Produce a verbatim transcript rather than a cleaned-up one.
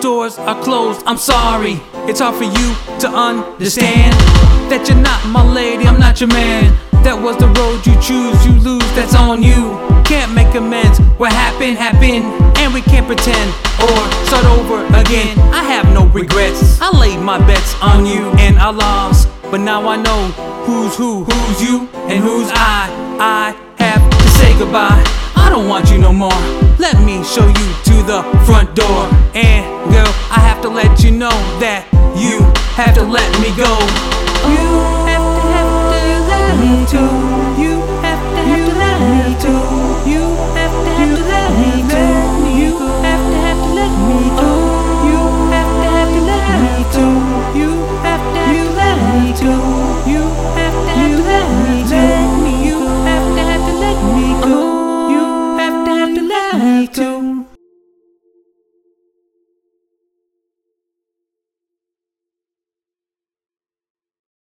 doors are closed, I'm sorry. It's hard for you to understand that you're not my lady, I'm not your man. That was the road you choose, you lose, that's on you. Can't make amends, what happened, happened, and we can't pretend or start over again. I have no regrets, I laid my bets on you and I lost. But now I know who's who, who's you, and who's I. I have to say goodbye, I don't want you no more. Let me show you to the front door. And girl, I have to let you know that you have to let me go. You have to, have to let me to. You have to, have to let me to. You have to, have to let me go. You have to, have to let me go. You have to, have to let me to. You have to, have to let me to.